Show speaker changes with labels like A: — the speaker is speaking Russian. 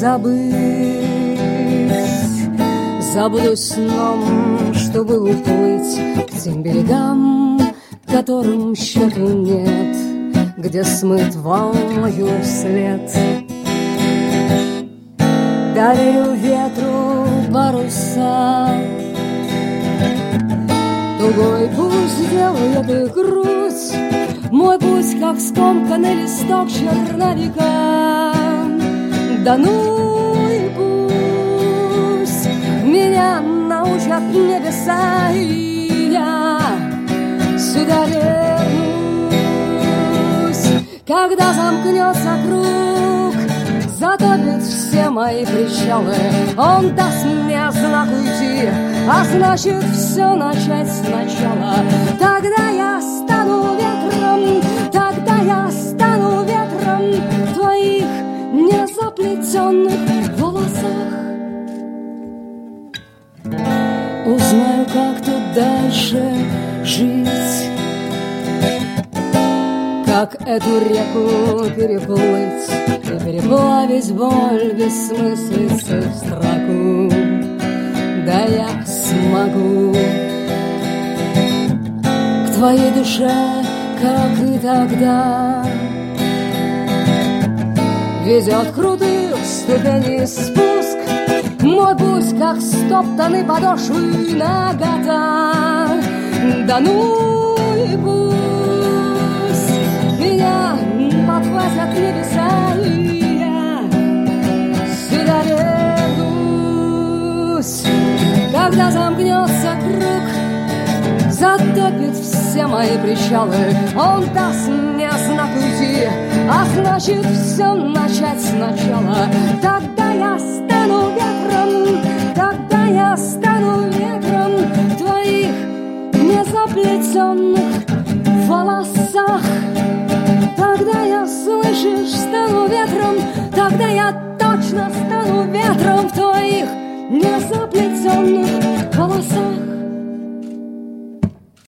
A: забыть. Забуду сном, чтобы уплыть к тем берегам, которым счету нет, где смыт волною след. Доверю ветру паруса, тугой пусть делает их грудь. Мой путь, как скомканный листок черновика. Да ну и пусть меня научат небеса, и я сюда вернусь. Когда замкнется круг, затопит все мои причалы, он даст мне знак уйти, а значит все начать сначала. Тогда я стану ветром, тогда я стану ветром в твоих незаплетенных волосах. Узнаю, как тут дальше жить, как эту реку переплыть и переплавить боль, бессмыслицы в строку. Да я смогу к твоей душе, как и тогда. Ведет крутых ступеней спуск, мой путь, как стоптаны подошвы нагота. Да ну и пусть меня подхватят небеса, и я сюда вернусь. Когда замкнется круг, затопит все мои причалы, он даст мне знак уйти, а значит все начать сначала. Тогда я стану ветром, тогда я стану ветром в твоих незаплетенных волосах. Тогда я, слышишь, стану ветром, тогда я точно стану ветром в твоих незаплетенных